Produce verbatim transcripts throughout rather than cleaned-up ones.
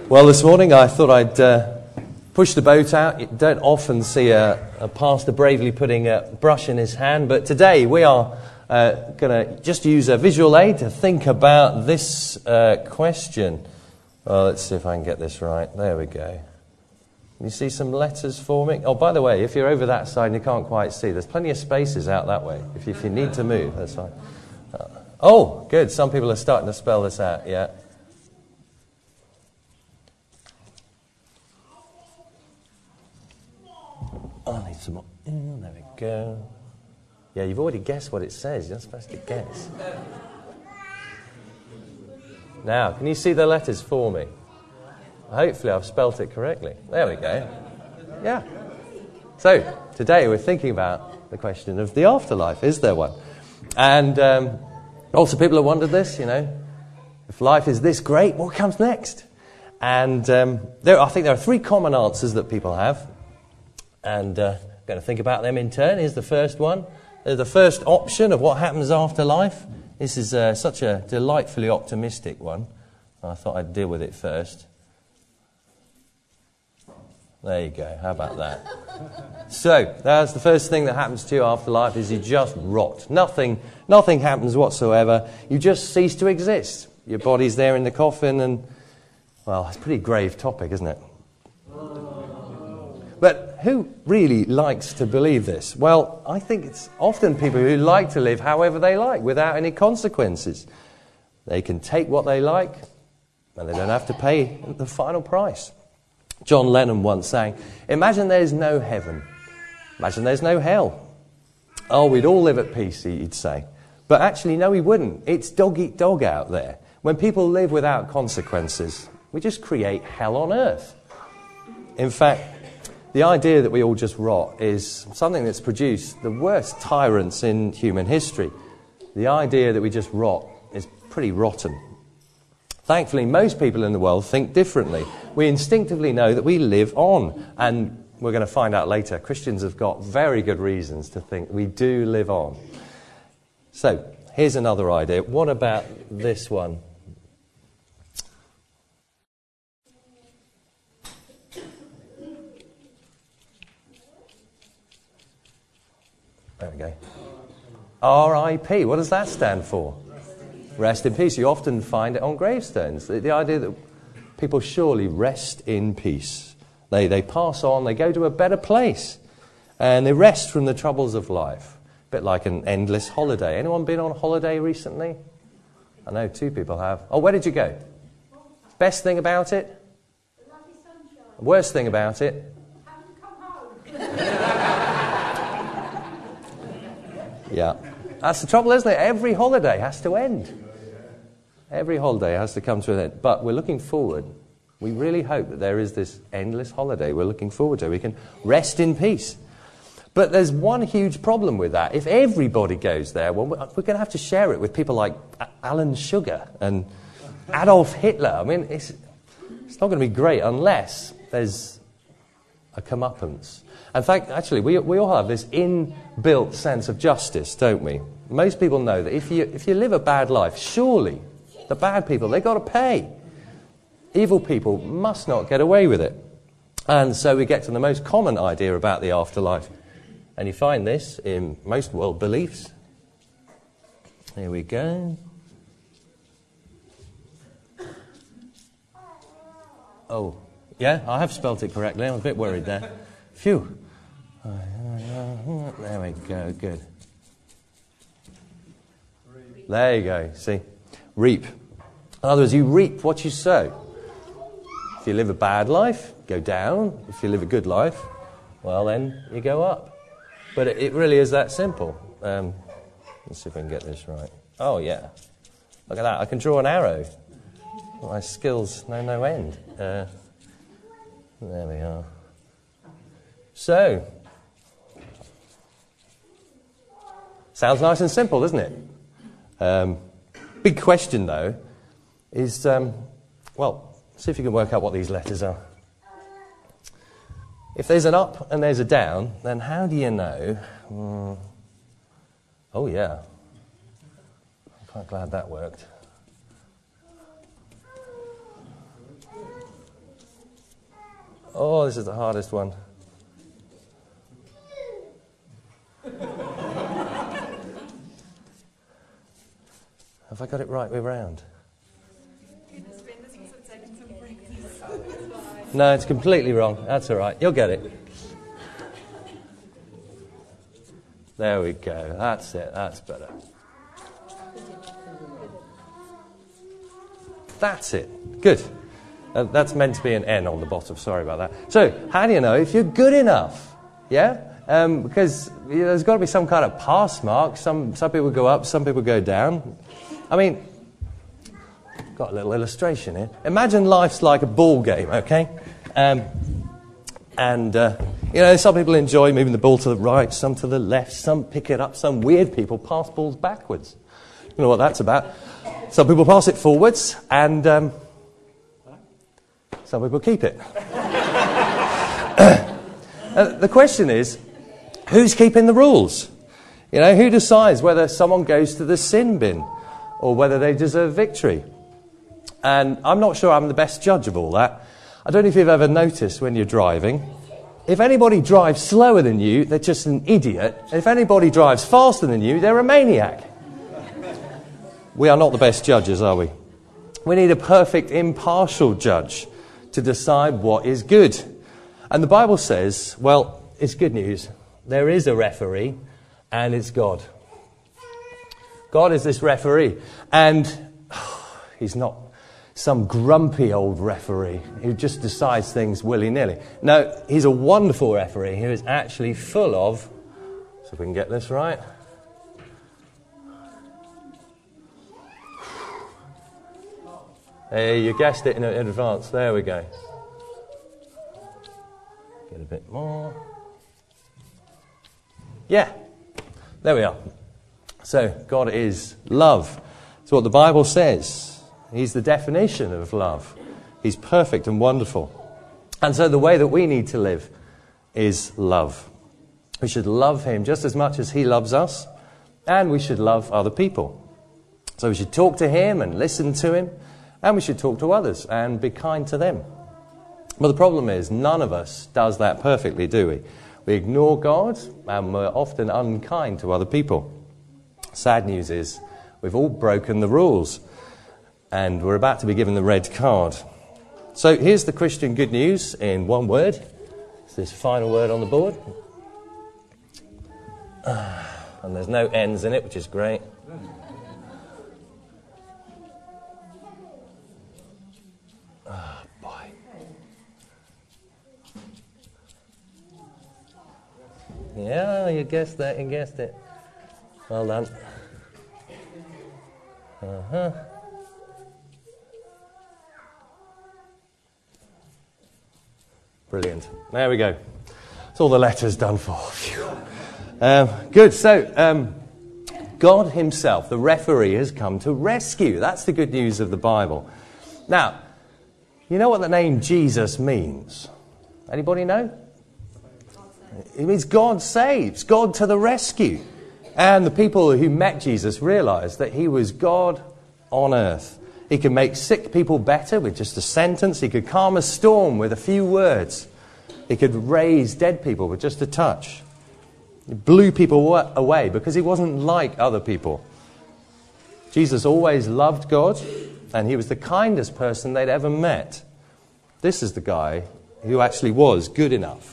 Well, this morning I thought I'd uh, push the boat out. You don't often see a, a pastor bravely putting a brush in his hand, but today we are uh, going to just use a visual aid to think about this uh, question. Well, let's see if I can get this right. There we go. Can you see some letters forming? Oh, by the way, if you're over that side and you can't quite see, there's plenty of spaces out that way. If you, if you need to move, that's fine. Uh, oh, good. Some people are starting to spell this out, yeah. Oh, I need some more. Oh, there we go. Yeah, you've already guessed what it says. You're not supposed to guess. Now, can you see the letters for me? Hopefully I've spelt it correctly. There we go. Yeah. So, today we're thinking about the question of the afterlife. Is there one? And um, also people have wondered this, you know. If life is this great, what comes next? And um, there, I think there are three common answers that people have. And uh, I'm going to think about them in turn. Here's the first one. Uh, the first option of what happens after life. This is uh, such a delightfully optimistic one. I thought I'd deal with it first. There you go. How about that? So, that's the first thing that happens to you after life is you just rot. Nothing, nothing happens whatsoever. You just cease to exist. Your body's there in the coffin and, well, it's a pretty grave topic, isn't it? But who really likes to believe this? Well, I think it's often people who like to live however they like, without any consequences. They can take what they like, and they don't have to pay the final price. John Lennon once sang, imagine there's no heaven. Imagine there's no hell. Oh, we'd all live at peace, he'd say. But actually, no, we wouldn't. It's dog eat dog out there. When people live without consequences, we just create hell on earth. In fact, the idea that we all just rot is something that's produced the worst tyrants in human history. The idea that we just rot is pretty rotten. Thankfully, most people in the world think differently. We instinctively know that we live on. And we're going to find out later, Christians have got very good reasons to think we do live on. So, here's another idea. What about this one? There we go. R I P. What does that stand for? Rest in peace. You often find it on gravestones. The, the idea that people surely rest in peace. They, they pass on, they go to a better place. And they rest from the troubles of life. A bit like an endless holiday. Anyone been on holiday recently? I know two people have. Oh, where did you go? Best thing about it? The lovely sunshine. Worst thing about it? Having to come home. Yeah. That's the trouble, isn't it? Every holiday has to end. Every holiday has to come to an end. But we're looking forward. We really hope that there is this endless holiday we're looking forward to. We can rest in peace. But there's one huge problem with that. If everybody goes there, well, we're going to have to share it with people like Alan Sugar and Adolf Hitler. I mean, it's, it's not going to be great unless there's a comeuppance. In fact, actually, we we all have this inbuilt sense of justice, don't we? Most people know that if you if you live a bad life, surely the bad people, they've got to pay. Evil people must not get away with it. And so we get to the most common idea about the afterlife. And you find this in most world beliefs. Here we go. Oh, yeah, I have spelt it correctly. I'm a bit worried there. Phew. There we go, good. There you go, see? Reap. In other words, you reap what you sow. If you live a bad life, go down. If you live a good life, well then, you go up. But it, it really is that simple. Um, let's see if I can get this right. Oh, yeah. Look at that, I can draw an arrow. My skills know no end. Uh, there we are. So, sounds nice and simple, doesn't it? Um, big question, though, is, um, well, see if you can work out what these letters are. If there's an up and there's a down, then how do you know? Mm, oh, yeah. I'm quite glad that worked. Oh, this is the hardest one. Have I got it right way round? No, it's completely wrong. That's all right. You'll get it. There we go. That's it. That's better. That's it. Good. Uh, that's meant to be an N on the bottom. Sorry about that. So, how do you know if you're good enough? Yeah? Um, because you know, there's got to be some kind of pass mark. Some, some people go up, some people go down. I mean, got a little illustration here. Imagine life's like a ball game, okay? Um, and, uh, you know, some people enjoy moving the ball to the right, some to the left, some pick it up, some weird people pass balls backwards. You know what that's about. Some people pass it forwards, and um, some people keep it. uh, the question is, who's keeping the rules? You know, who decides whether someone goes to the sin bin or whether they deserve victory? And I'm not sure I'm the best judge of all that. I don't know if you've ever noticed when you're driving, if anybody drives slower than you, they're just an idiot. And if anybody drives faster than you, they're a maniac. We are not the best judges, are we? We need a perfect, impartial judge to decide what is good. And the Bible says, well, it's good news. There is a referee, and it's God. God is this referee. And oh, he's not some grumpy old referee who just decides things willy-nilly. No, he's a wonderful referee who is actually full of, so if we can get this right, hey, you guessed it in, in advance. There we go. Get a bit more. Yeah, there we are. So, God is love. That's what the Bible says. He's the definition of love. He's perfect and wonderful. And so the way that we need to live is love. We should love him just as much as he loves us, and we should love other people. So we should talk to him and listen to him, and we should talk to others and be kind to them. But the problem is, none of us does that perfectly, do we? We ignore God, and we're often unkind to other people. Sad news is, we've all broken the rules. And we're about to be given the red card. So here's the Christian good news in one word. It's this final word on the board. And there's no N's in it, which is great. Oh, boy. Yeah, you guessed that, you guessed it. Well done. Uh-huh. Brilliant. There we go. That's all the letters done for. Um, good. So, um, God himself, the referee, has come to rescue. That's the good news of the Bible. Now, you know what the name Jesus means? Anybody know? It means God saves, God to the rescue. And the people who met Jesus realized that he was God on earth. He could make sick people better with just a sentence. He could calm a storm with a few words. He could raise dead people with just a touch. He blew people away because he wasn't like other people. Jesus always loved God, and he was the kindest person they'd ever met. This is the guy who actually was good enough.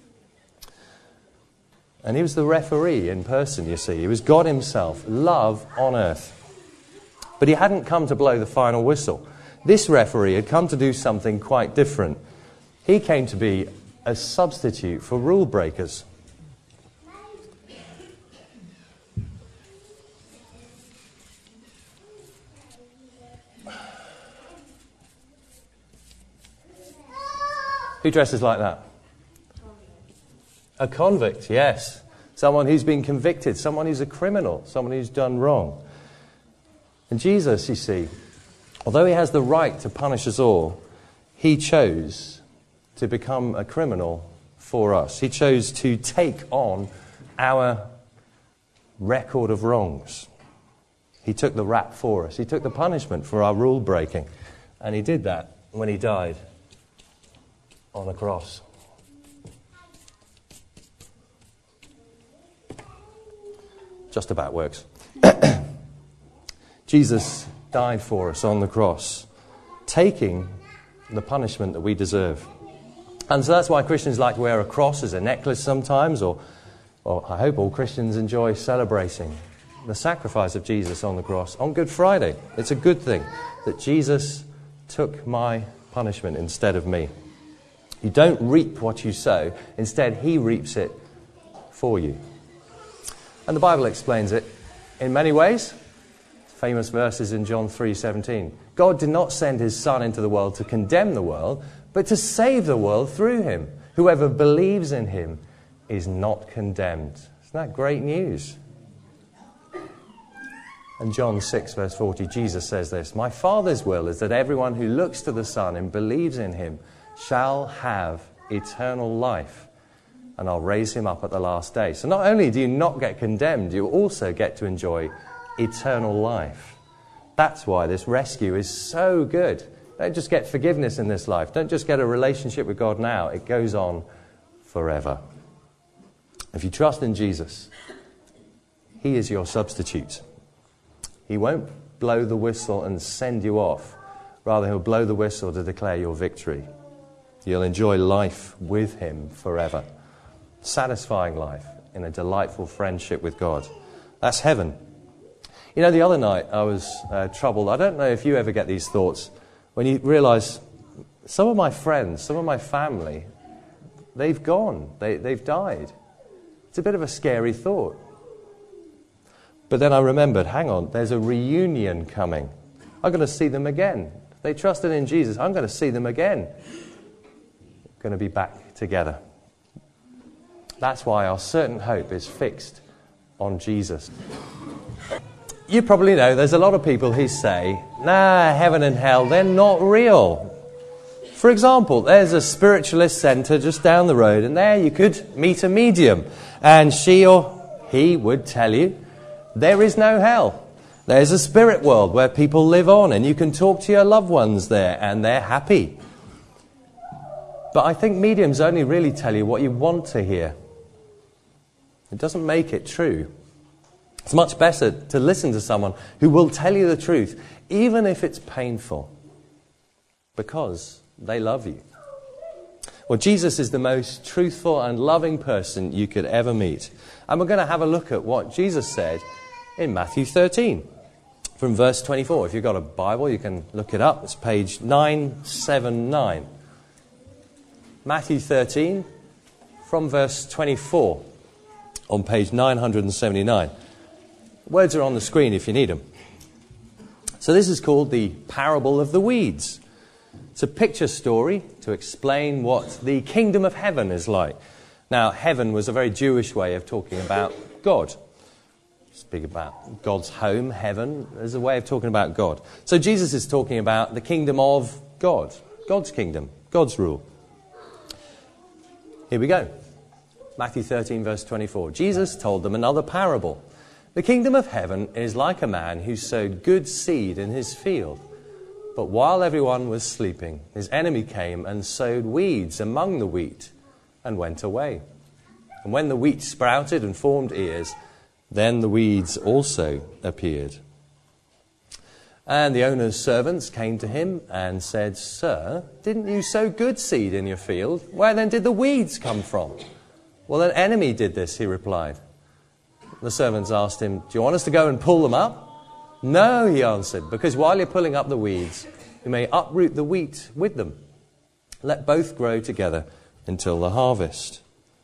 And he was the referee in person, you see. He was God himself, love on earth. But he hadn't come to blow the final whistle. This referee had come to do something quite different. He came to be a substitute for rule breakers. Who dresses like that? A convict, yes. Someone who's been convicted, someone who's a criminal, someone who's done wrong. And Jesus, you see, although he has the right to punish us all, he chose to become a criminal for us. He chose to take on our record of wrongs. He took the rap for us. He took the punishment for our rule breaking. And he did that when he died on a cross. Just about works. Jesus died for us on the cross, taking the punishment that we deserve. And so that's why Christians like to wear a cross as a necklace sometimes, or, or I hope all Christians enjoy celebrating the sacrifice of Jesus on the cross on Good Friday. It's a good thing that Jesus took my punishment instead of me. You don't reap what you sow. Instead, he reaps it for you. And the Bible explains it in many ways. Famous verses in John three seventeen. God did not send his Son into the world to condemn the world, but to save the world through him. Whoever believes in him is not condemned. Isn't that great news? And John six verse forty, Jesus says this, "My Father's will is that everyone who looks to the Son and believes in him shall have eternal life, and I'll raise him up at the last day." So not only do you not get condemned, you also get to enjoy eternal life. That's why this rescue is so good. Don't just get forgiveness in this life. Don't just get a relationship with God now. It goes on forever. If you trust in Jesus, he is your substitute. He won't blow the whistle and send you off. Rather, he'll blow the whistle to declare your victory. You'll enjoy life with him forever. Satisfying life in a delightful friendship with God. That's heaven. You know, the other night I was uh, troubled. I don't know if you ever get these thoughts when you realise some of my friends, some of my family, they've gone. They, they've died. It's a bit of a scary thought. But then I remembered, hang on, there's a reunion coming. I'm going to see them again. If they trusted in Jesus, I'm going to see them again. We're going to be back together. That's why our certain hope is fixed on Jesus. You probably know there's a lot of people who say, nah, heaven and hell, they're not real. For example, there's a spiritualist centre just down the road, and there you could meet a medium, and she or he would tell you there is no hell. There's a spirit world where people live on, and you can talk to your loved ones there, and they're happy. But I think mediums only really tell you what you want to hear. It doesn't make it true. It's much better to listen to someone who will tell you the truth, even if it's painful, because they love you. Well, Jesus is the most truthful and loving person you could ever meet. And we're going to have a look at what Jesus said in Matthew thirteen, from verse twenty-four. If you've got a Bible, you can look it up. It's page nine seventy-nine. Matthew thirteen, from verse twenty-four, on page nine seventy-nine. Words are on the screen if you need them. So this is called the parable of the weeds. It's a picture story to explain what the kingdom of heaven is like. Now, heaven was a very Jewish way of talking about God. Speak about God's home, heaven, as a way of talking about God. So Jesus is talking about the kingdom of God, God's kingdom, God's rule. Here we go. Matthew thirteen, verse twenty-four. Jesus told them another parable. The kingdom of heaven is like a man who sowed good seed in his field. But while everyone was sleeping, his enemy came and sowed weeds among the wheat and went away. And when the wheat sprouted and formed ears, then the weeds also appeared. And the owner's servants came to him and said, "Sir, didn't you sow good seed in your field? Where then did the weeds come from?" "Well, an enemy did this," he replied. The servants asked him, "Do you want us to go and pull them up?" "No," he answered, "because while you're pulling up the weeds, you may uproot the wheat with them. Let both grow together until the harvest."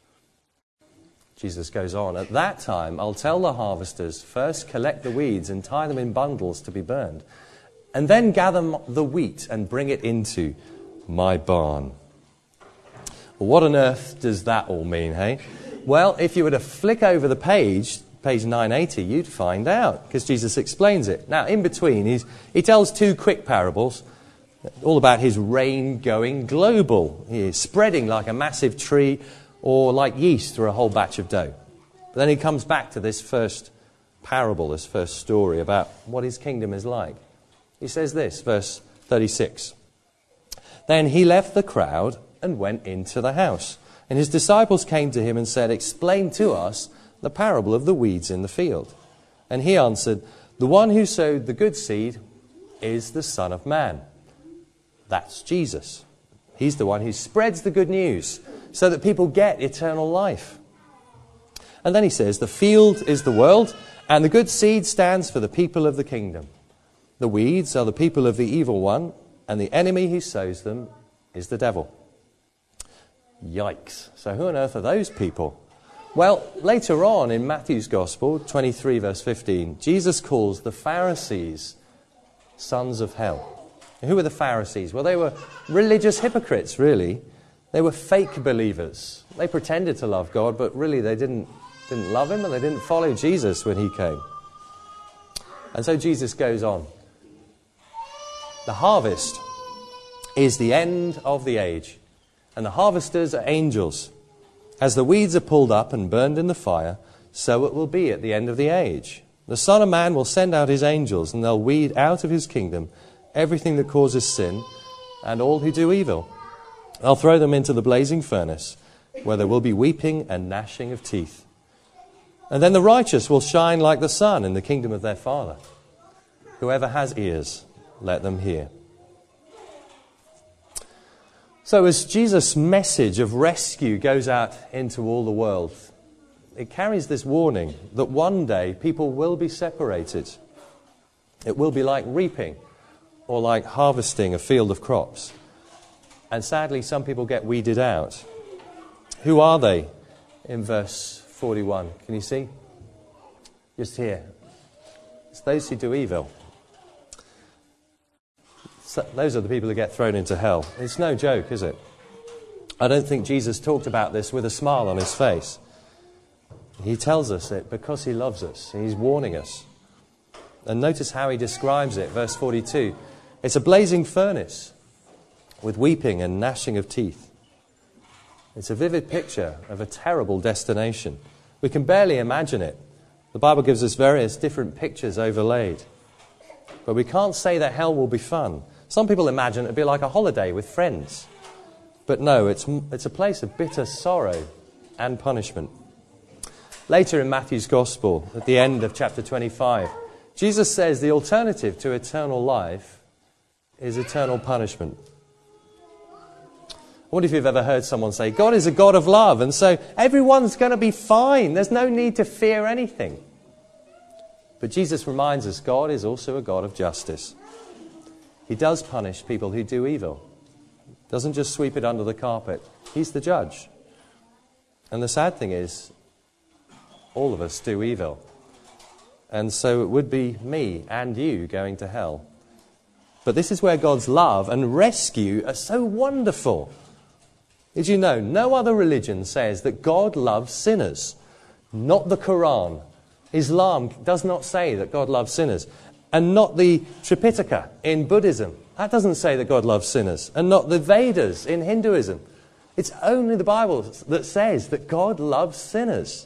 Jesus goes on, "At that time, I'll tell the harvesters, first collect the weeds and tie them in bundles to be burned, and then gather the wheat and bring it into my barn." Well, what on earth does that all mean, hey? Well, if you were to flick over the page, page nine eighty, you'd find out, because Jesus explains it. Now, in between, he's, he tells two quick parables, all about his reign going global. He is spreading like a massive tree, or like yeast through a whole batch of dough. But then he comes back to this first parable, this first story about what his kingdom is like. He says this, verse thirty-six. "Then he left the crowd and went into the house. And his disciples came to him and said, "Explain to us the parable of the weeds in the field." And he answered, "The one who sowed the good seed is the Son of Man." That's Jesus. He's the one who spreads the good news so that people get eternal life. And then he says, "The field is the world, and the good seed stands for the people of the kingdom. The weeds are the people of the evil one, and the enemy who sows them is the devil." Yikes. So who on earth are those people? Well, later on in Matthew's Gospel, twenty-three verse fifteen, Jesus calls the Pharisees sons of hell. And who were the Pharisees? Well, they were religious hypocrites, really. They were fake believers. They pretended to love God, but really they didn't, didn't love him and they didn't follow Jesus when he came. And so Jesus goes on. The harvest is the end of the age, and the harvesters are angels. As the weeds are pulled up and burned in the fire, so it will be at the end of the age. The Son of Man will send out his angels, and they'll weed out of his kingdom everything that causes sin and all who do evil. They'll throw them into the blazing furnace, where there will be weeping and gnashing of teeth. And then the righteous will shine like the sun in the kingdom of their Father. Whoever has ears, let them hear. So as Jesus' message of rescue goes out into all the world, it carries this warning that one day people will be separated. It will be like reaping or like harvesting a field of crops. And sadly, some people get weeded out. Who are they? In verse forty-one, can you see? Just here. It's those who do evil. So those are the people who get thrown into hell. It's no joke, is it? I don't think Jesus talked about this with a smile on his face. He tells us it because he loves us. He's warning us. And notice how he describes it, verse forty-two. It's a blazing furnace with weeping and gnashing of teeth. It's a vivid picture of a terrible destination. We can barely imagine it. The Bible gives us various different pictures overlaid. But we can't say that hell will be fun. Some people imagine it'd be like a holiday with friends. But no, it's, it's a place of bitter sorrow and punishment. Later in Matthew's Gospel, at the end of chapter twenty-five, Jesus says the alternative to eternal life is eternal punishment. I wonder if you've ever heard someone say, God is a God of love, and so everyone's going to be fine. There's no need to fear anything. But Jesus reminds us God is also a God of justice. He does punish people who do evil. Doesn't just sweep it under the carpet. He's the judge. And the sad thing is, all of us do evil. And so it would be me and you going to hell. But this is where God's love and rescue are so wonderful. Did you know, no other religion says that God loves sinners. Not the Quran. Islam does not say that God loves sinners. And not the Tripitaka in Buddhism. That doesn't say that God loves sinners. And not the Vedas in Hinduism. It's only the Bible that says that God loves sinners.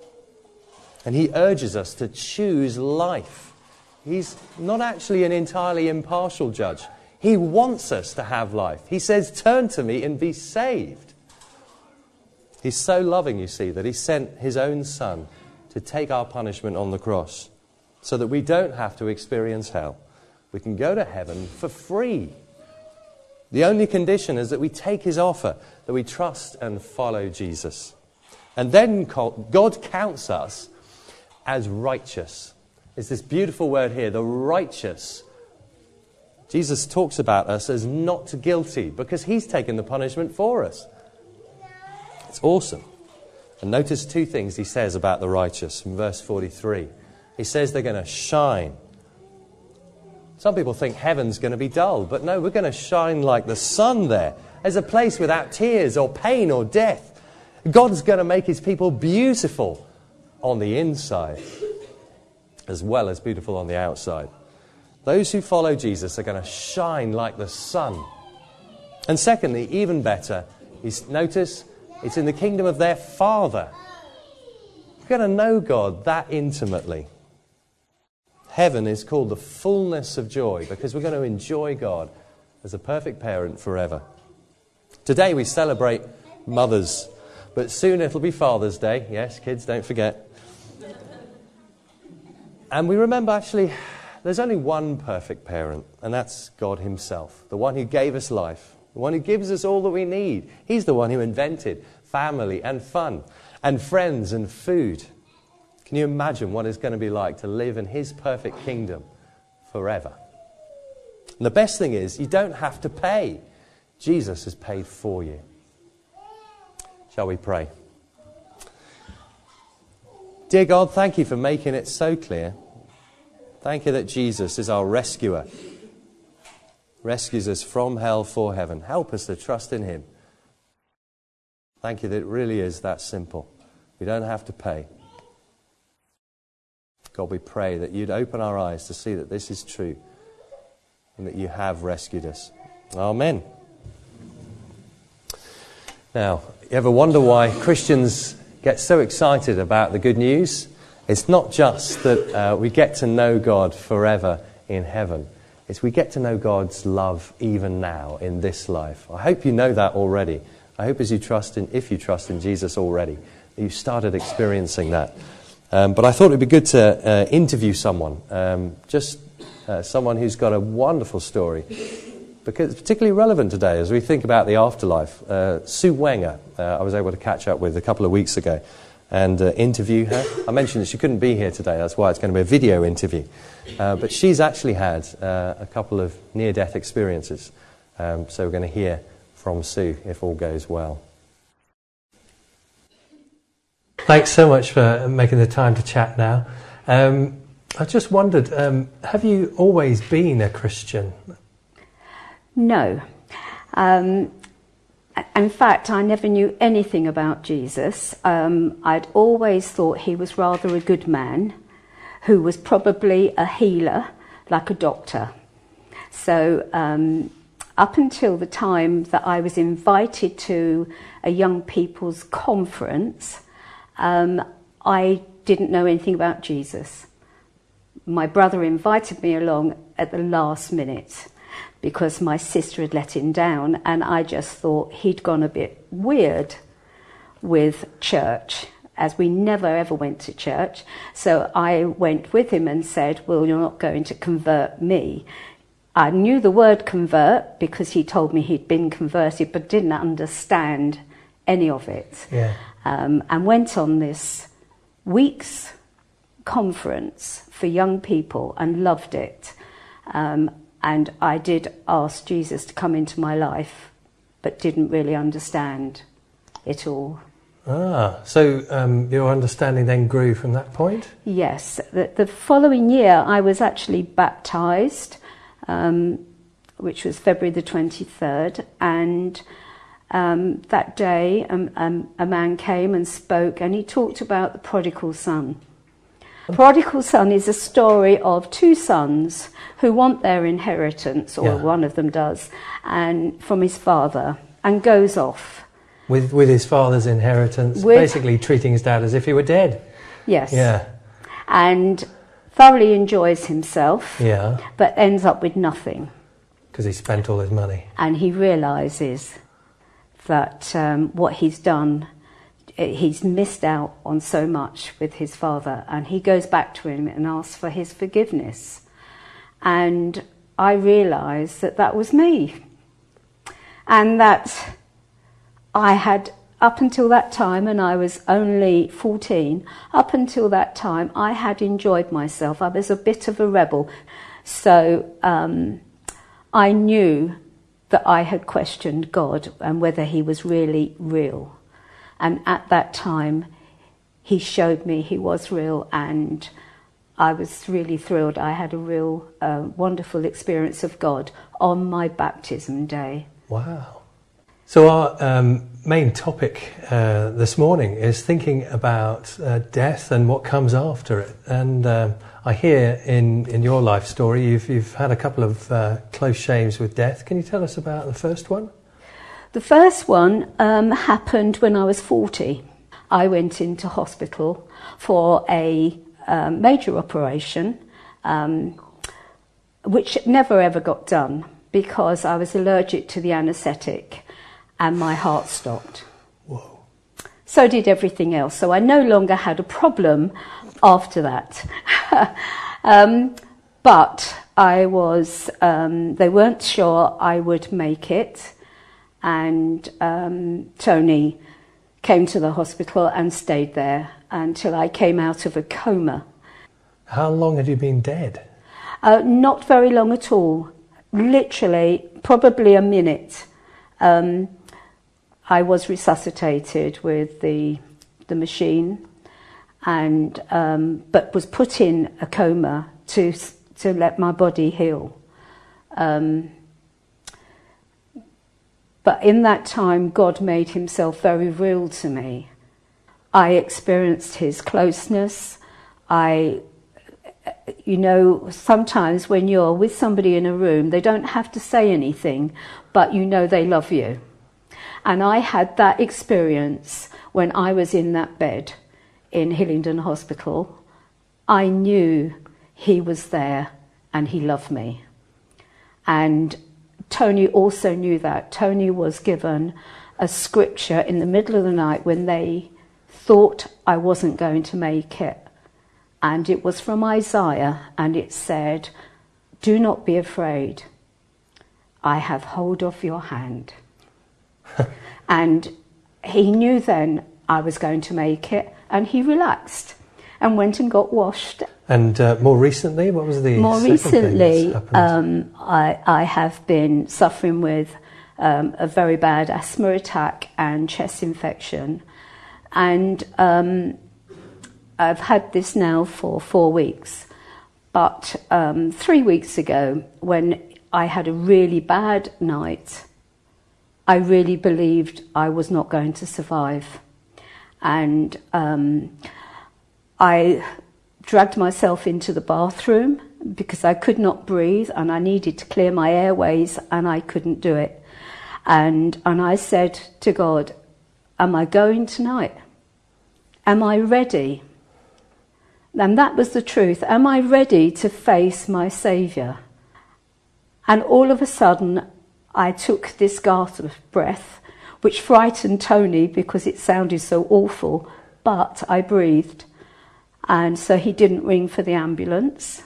And he urges us to choose life. He's not actually an entirely impartial judge. He wants us to have life. He says, turn to me and be saved. He's so loving, you see, that he sent his own son to take our punishment on the cross so that we don't have to experience hell. We can go to heaven for free. The only condition is that we take his offer, that we trust and follow Jesus. And then God counts us as righteous. It's this beautiful word here, the righteous. Jesus talks about us as not guilty because he's taken the punishment for us. It's awesome. And notice two things he says about the righteous in verse forty-three. He says they're going to shine. Some people think heaven's going to be dull, but no, we're going to shine like the sun there. There's a place without tears or pain or death. God's going to make his people beautiful on the inside as well as beautiful on the outside. Those who follow Jesus are going to shine like the sun. And secondly, even better, is notice it's in the kingdom of their Father. We're going to know God that intimately. Heaven is called the fullness of joy because we're going to enjoy God as a perfect parent forever. Today we celebrate mothers, but soon it'll be Father's Day. Yes, kids, don't forget. And we remember, actually, there's only one perfect parent, and that's God himself, the one who gave us life, the one who gives us all that we need. He's the one who invented family and fun and friends and food. Can you imagine what it's going to be like to live in his perfect kingdom forever? And the best thing is, you don't have to pay. Jesus has paid for you. Shall we pray? Dear God, thank you for making it so clear. Thank you that Jesus is our rescuer. Rescues us from hell for heaven. Help us to trust in him. Thank you that it really is that simple. We don't have to pay. God, we pray that you'd open our eyes to see that this is true and that you have rescued us. Amen. Now, you ever wonder why Christians get so excited about the good news? It's not just that uh, we get to know God forever in heaven. It's we get to know God's love even now in this life. I hope you know that already. I hope as you trust in, if you trust in Jesus already, that you've started experiencing that. Um, but I thought it would be good to uh, interview someone, um, just uh, someone who's got a wonderful story, because it's particularly relevant today as we think about the afterlife. Uh, Sue Wenger, uh, I was able to catch up with a couple of weeks ago and uh, interview her. I mentioned that she couldn't be here today, that's why it's going to be a video interview. Uh, but she's actually had uh, a couple of near-death experiences, um, so we're going to hear from Sue if all goes well. Thanks so much for making the time to chat now. Um, I just wondered, um, have you always been a Christian? No. Um, in fact, I never knew anything about Jesus. Um, I'd always thought he was rather a good man who was probably a healer, like a doctor. So um, up until the time that I was invited to a young people's conference, um, I didn't know anything about Jesus. My brother invited me along at the last minute because my sister had let him down, and I just thought he'd gone a bit weird with church, as we never ever went to church. So I went with him and said, well, you're not going to convert me. I knew the word convert because he told me he'd been converted, but didn't understand any of it. Yeah. Um, and went on this week's conference for young people and loved it. Um, and I did ask Jesus to come into my life, but didn't really understand it all. Ah, so um, your understanding then grew from that point? Yes. The, the following year I was actually baptised, um, which was February the twenty-third, and Um, that day um, um, a man came and spoke, and he talked about the prodigal son. The prodigal son is a story of two sons who want their inheritance, or Yeah. one of them does, and from his father, and goes off. With with his father's inheritance, With- basically treating his dad as if he were dead. Yes. Yeah, And thoroughly enjoys himself, yeah, but ends up with nothing. because he spent all his money. And he realises that um, what he's done, he's missed out on so much with his father, and he goes back to him and asks for his forgiveness. And I realised that that was me, and that I had, up until that time, and I was only fourteen, up until that time I had enjoyed myself. I was a bit of a rebel, so um, I knew that I had questioned God and whether he was really real. And at that time, he showed me he was real, and I was really thrilled. I had a real uh, wonderful experience of God on my baptism day. Wow. So our um, main topic uh, this morning is thinking about uh, death and what comes after it. And um, I hear in, in your life story you've, you've had a couple of uh, close shaves with death. Can you tell us about the first one? The first one um, happened when I was forty. I went into hospital for a um, major operation, um, which never ever got done because I was allergic to the anaesthetic. and my heart stopped. Whoa. So did everything else. So I no longer had a problem after that. um, but I was, um, they weren't sure I would make it. And um, Tony came to the hospital and stayed there until I came out of a coma. How long had you been dead? Uh, not very long at all. Literally, probably a minute. Um, I was resuscitated with the the machine, and um, but was put in a coma to to let my body heal. Um, but in that time, God made Himself very real to me. I experienced His closeness. I. You know, sometimes when you're with somebody in a room, they don't have to say anything, but you know they love you. And I had that experience when I was in that bed in Hillingdon Hospital. I knew He was there and He loved me. And Tony also knew that. Tony was given a scripture in the middle of the night when they thought I wasn't going to make it. And it was from Isaiah, and it said, "Do not be afraid. I have hold of your hand." And he knew then I was going to make it, and he relaxed and went and got washed. And uh, more recently, what was the More second recently, thing that's happened? um, I, I have been suffering with um, a very bad asthma attack and chest infection. And um, I've had this now for four weeks, but um, three weeks ago, when I had a really bad night, I really believed I was not going to survive. And um, I dragged myself into the bathroom because I could not breathe and I needed to clear my airways, and I couldn't do it. And, and I said to God, am I going tonight? Am I ready? And that was the truth. Am I ready to face my Saviour? And all of a sudden, I took this gasp of breath, which frightened Tony because it sounded so awful, but I breathed. And so he didn't ring for the ambulance.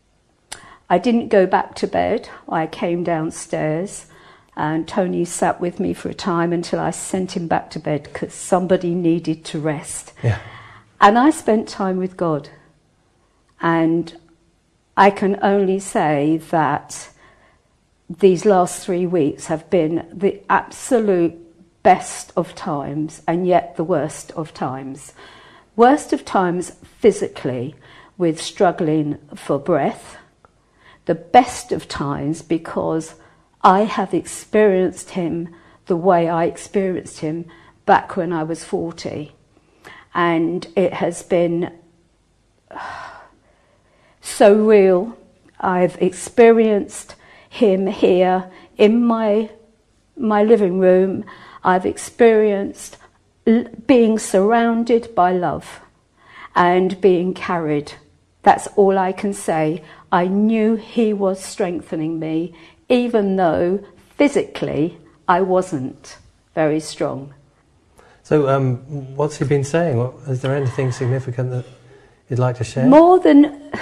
I didn't go back to bed. I came downstairs, and Tony sat with me for a time until I sent him back to bed because somebody needed to rest. Yeah. And I spent time with God. And I can only say that these last three weeks have been the absolute best of times, and yet the worst of times. Worst of times physically, with struggling for breath. The best of times because I have experienced Him the way I experienced Him back when I was forty. And it has been so real. I've experienced Him here in my my living room. I've experienced l- being surrounded by love and being carried. That's all I can say. I knew He was strengthening me, even though physically I wasn't very strong. So um, what's He been saying? What, is there anything significant that you'd like to share? More than...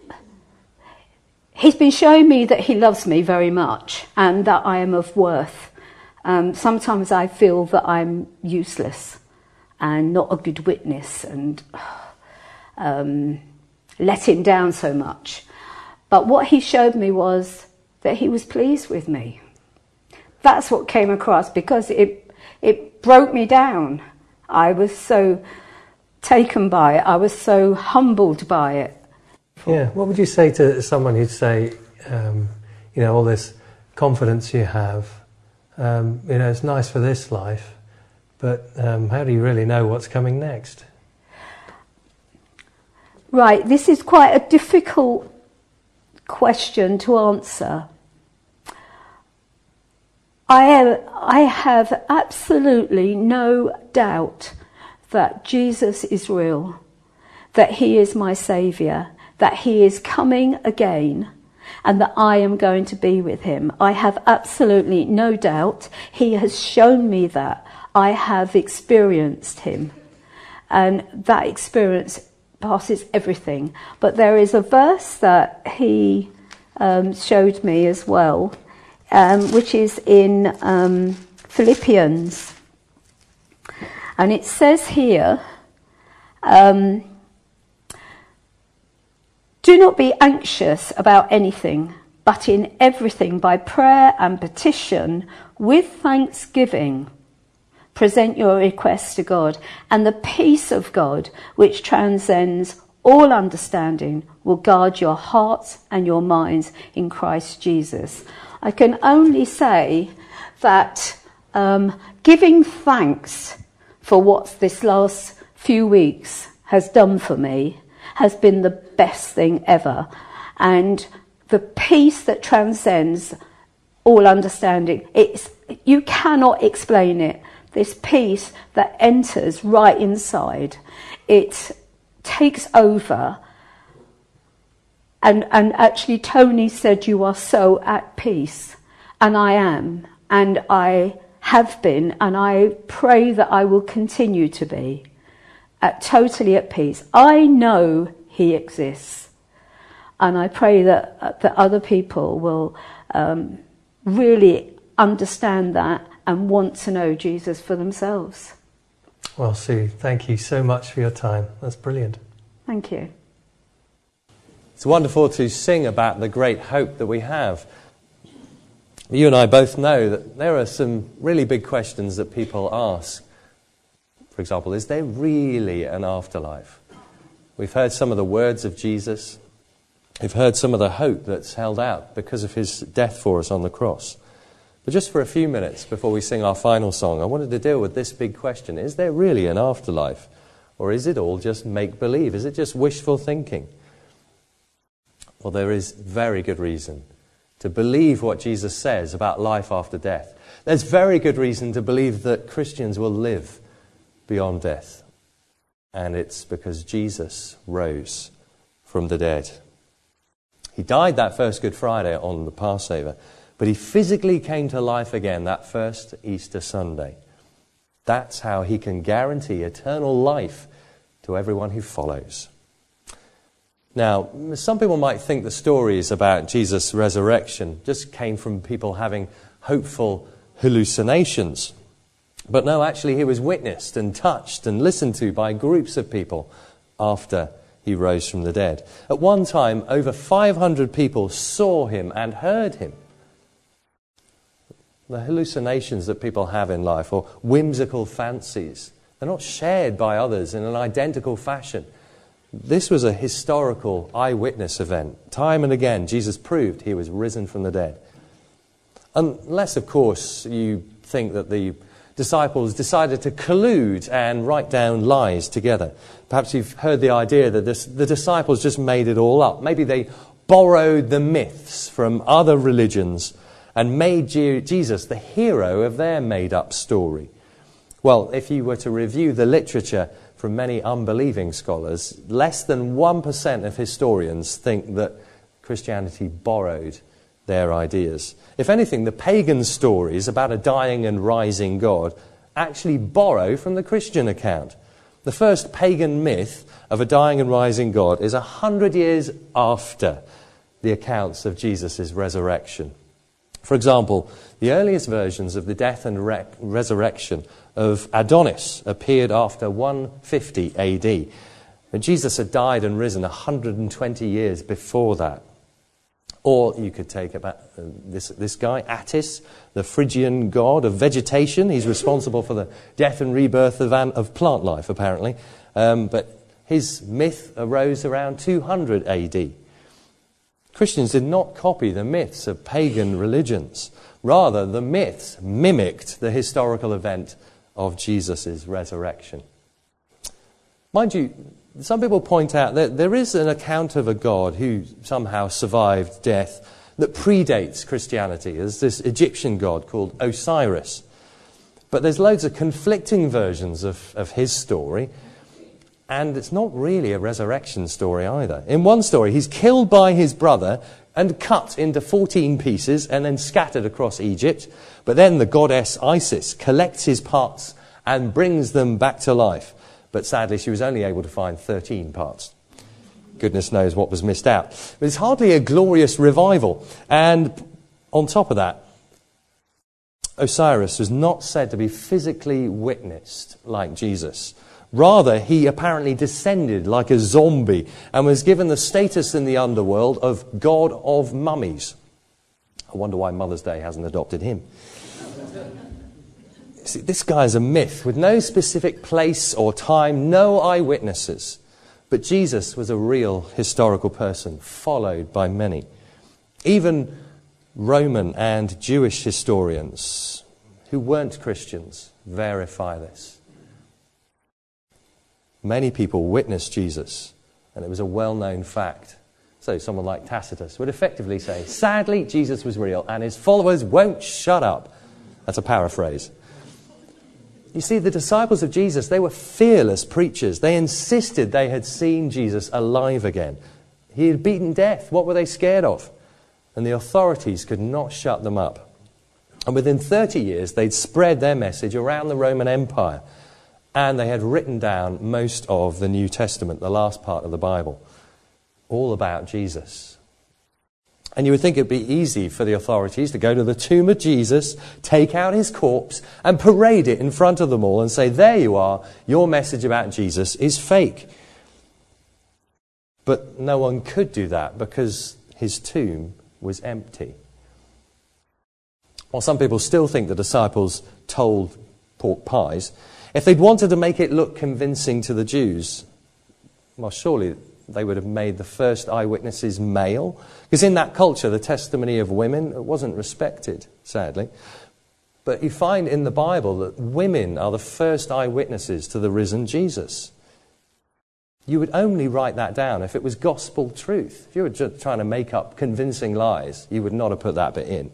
He's been showing me that He loves me very much and that I am of worth. Um, sometimes I feel that I'm useless and not a good witness and um, let Him down so much. But what He showed me was that He was pleased with me. That's what came across, because it it broke me down. I was so taken by it. I was so humbled by it. Yeah. What would you say to someone who'd say, um, you know, all this confidence you have, um, you know, it's nice for this life, but um, how do you really know what's coming next? Right, this is quite a difficult question to answer. I have, I have absolutely no doubt that Jesus is real, that He is my Saviour, that He is coming again, and that I am going to be with him. I have absolutely no doubt. He has shown me that. I have experienced him. And that experience passes everything. But there is a verse that he um, showed me as well, um, which is in um, Philippians. And it says here, um, do not be anxious about anything, but in everything by prayer and petition with thanksgiving present your requests to God, and the peace of God, which transcends all understanding, will guard your hearts and your minds in Christ Jesus. I can only say that um, giving thanks for what this last few weeks has done for me has been the best thing ever. And the peace that transcends all understanding, it's, you cannot explain it. This peace that enters right inside, it takes over. And, and actually Tony said, you are so at peace. And I am. And I have been. And I pray that I will continue to be. At, totally at peace. I know he exists, and I pray that uh, that other people will um, really understand that and want to know Jesus for themselves. Well, Sue, thank you so much for your time. That's brilliant. Thank you. It's wonderful to sing about the great hope that we have. You and I both know that there are some really big questions that people ask. For example, is there really an afterlife? We've heard some of the words of Jesus. We've heard some of the hope that's held out because of his death for us on the cross. But just for a few minutes before we sing our final song, I wanted to deal with this big question. Is there really an afterlife? Or is it all just make-believe? Is it just wishful thinking? Well, there is very good reason to believe what Jesus says about life after death. There's very good reason to believe that Christians will live beyond death. And it's because Jesus rose from the dead. He died that first Good Friday on the Passover, but he physically came to life again that first Easter Sunday. That's how he can guarantee eternal life to everyone who follows. Now, some people might think the stories about Jesus' resurrection just came from people having hopeful hallucinations. But no, actually he was witnessed and touched and listened to by groups of people after he rose from the dead. At one time, over five hundred people saw him and heard him. The hallucinations that people have in life, or whimsical fancies, they're not shared by others in an identical fashion. This was a historical eyewitness event. Time and again, Jesus proved he was risen from the dead. Unless, of course, you think that the disciples decided to collude and write down lies together. Perhaps you've heard the idea that this, the disciples just made it all up. Maybe they borrowed the myths from other religions and made Je- Jesus the hero of their made-up story. Well, if you were to review the literature from many unbelieving scholars, less than one percent of historians think that Christianity borrowed their ideas. If anything, the pagan stories about a dying and rising God actually borrow from the Christian account. The first pagan myth of a dying and rising God is a hundred years after the accounts of Jesus' resurrection. For example, the earliest versions of the death and re- resurrection of Adonis appeared after one fifty A D. And Jesus had died and risen one hundred twenty years before that. Or you could take about uh, this this guy, Attis, the Phrygian god of vegetation. He's responsible for the death and rebirth of, an, of plant life, apparently. Um, but his myth arose around two hundred A D. Christians did not copy the myths of pagan religions. Rather, the myths mimicked the historical event of Jesus' resurrection. Mind you, some people point out that there is an account of a God who somehow survived death that predates Christianity. There's this Egyptian god called Osiris. But there's loads of conflicting versions of, of his story. And it's not really a resurrection story either. In one story, he's killed by his brother, and cut into fourteen pieces and then scattered across Egypt. But then the goddess Isis collects his parts and brings them back to life. But sadly, she was only able to find thirteen parts. Goodness knows what was missed out. But it's hardly a glorious revival. And on top of that, Osiris was not said to be physically witnessed like Jesus. Rather, he apparently descended like a zombie and was given the status in the underworld of God of mummies. I wonder why Mother's Day hasn't adopted him. See, this guy is a myth with no specific place or time, no eyewitnesses. But Jesus was a real historical person, followed by many. Even Roman and Jewish historians who weren't Christians verify this. Many people witnessed Jesus, and it was a well-known fact. So someone like Tacitus would effectively say, sadly, Jesus was real, and his followers won't shut up. That's a paraphrase. You see, the disciples of Jesus, they were fearless preachers. They insisted they had seen Jesus alive again. He had beaten death. What were they scared of? And the authorities could not shut them up. And within thirty years, they'd spread their message around the Roman Empire. And they had written down most of the New Testament, the last part of the Bible, all about Jesus. And you would think it'd be easy for the authorities to go to the tomb of Jesus, take out his corpse, and parade it in front of them all and say, there you are, your message about Jesus is fake. But no one could do that because his tomb was empty. While some people still think the disciples told pork pies, if they'd wanted to make it look convincing to the Jews, well, surely they would have made the first eyewitnesses male. Because in that culture, the testimony of women wasn't respected, sadly. But you find in the Bible that women are the first eyewitnesses to the risen Jesus. You would only write that down if it was gospel truth. If you were just trying to make up convincing lies, you would not have put that bit in.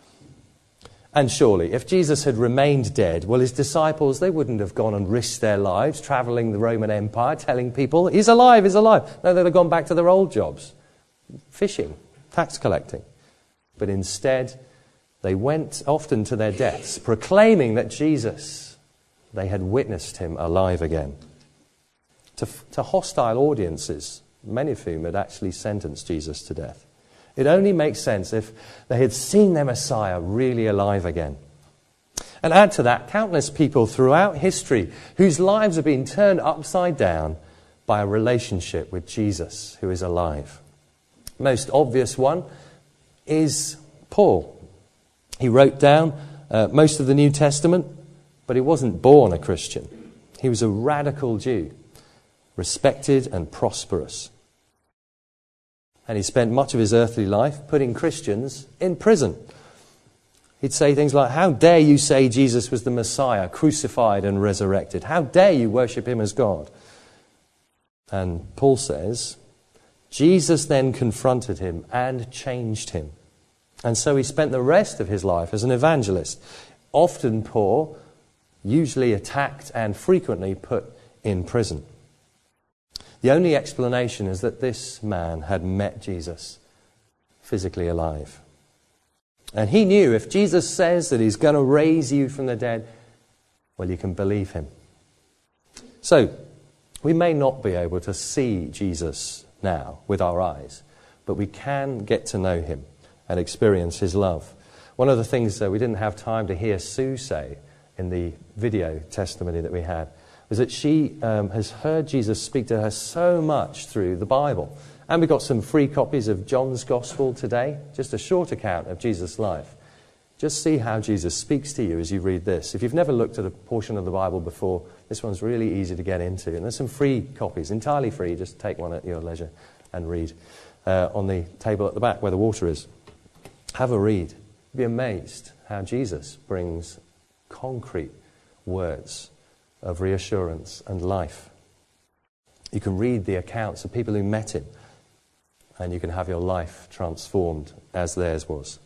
And surely, if Jesus had remained dead, well, his disciples, they wouldn't have gone and risked their lives travelling the Roman Empire, telling people, he's alive, he's alive. No, they'd have gone back to their old jobs, fishing, tax collecting. But instead, they went often to their deaths, proclaiming that Jesus, they had witnessed him alive again. To, to hostile audiences, many of whom had actually sentenced Jesus to death. It only makes sense if they had seen their Messiah really alive again. And add to that, countless people throughout history whose lives have been turned upside down by a relationship with Jesus who is alive. Most obvious one is Paul. He wrote down uh, most of the New Testament, but he wasn't born a Christian. He was a radical Jew, respected and prosperous. And he spent much of his earthly life putting Christians in prison. He'd say things like, how dare you say Jesus was the Messiah, crucified and resurrected? How dare you worship him as God? And Paul says, Jesus then confronted him and changed him. And so he spent the rest of his life as an evangelist, often poor, usually attacked and frequently put in prison. The only explanation is that this man had met Jesus physically alive. And he knew if Jesus says that he's going to raise you from the dead, well, you can believe him. So, we may not be able to see Jesus now with our eyes, but we can get to know him and experience his love. One of the things that we didn't have time to hear Sue say in the video testimony that we had was that she um, has heard Jesus speak to her so much through the Bible. And we got some free copies of John's Gospel today, just a short account of Jesus' life. Just see how Jesus speaks to you as you read this. If you've never looked at a portion of the Bible before, this one's really easy to get into. And there's some free copies, entirely free. Just take one at your leisure and read uh, on the table at the back where the water is. Have a read. You'll be amazed how Jesus brings concrete words of reassurance and life. You can read the accounts of people who met him, and you can have your life transformed as theirs was.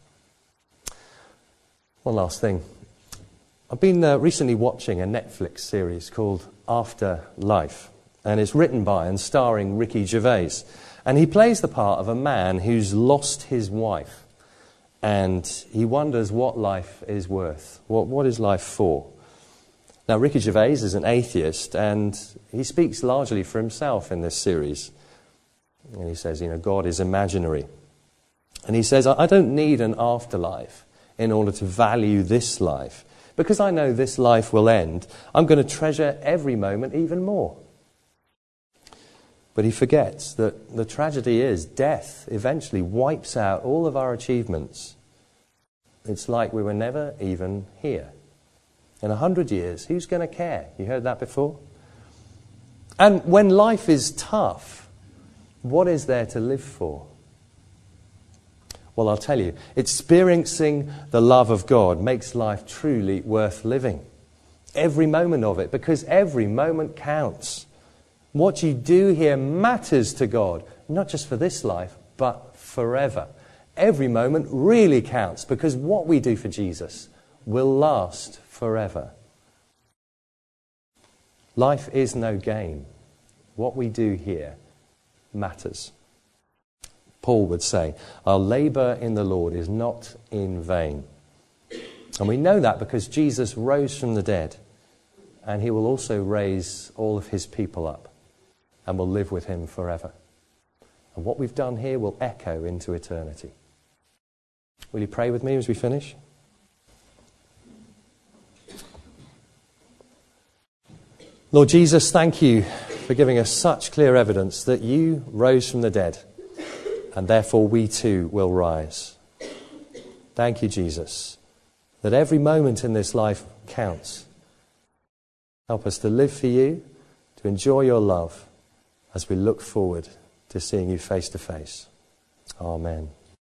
One last thing. I've been uh, recently watching a Netflix series called After Life, and it's written by and starring Ricky Gervais. And he plays the part of a man who's lost his wife. And he wonders what life is worth. What, what is life for? Now, Ricky Gervais is an atheist, and he speaks largely for himself in this series. And he says, you know, God is imaginary. And he says, I don't need an afterlife in order to value this life. Because I know this life will end, I'm going to treasure every moment even more. But he forgets that the tragedy is death eventually wipes out all of our achievements. It's like we were never even here. In a hundred years, who's going to care? You heard that before? And when life is tough, what is there to live for? Well, I'll tell you, experiencing the love of God makes life truly worth living. Every moment of it, because every moment counts. What you do here matters to God, not just for this life, but forever. Every moment really counts, because what we do for Jesus will last forever. Life is no game. What we do here matters. Paul would say, our labour in the Lord is not in vain. And we know that because Jesus rose from the dead, and he will also raise all of his people up and will live with him forever. And what we've done here will echo into eternity. Will you pray with me as we finish? Lord Jesus, thank you for giving us such clear evidence that you rose from the dead, and therefore we too will rise. Thank you, Jesus, that every moment in this life counts. Help us to live for you, to enjoy your love, as we look forward to seeing you face to face. Amen.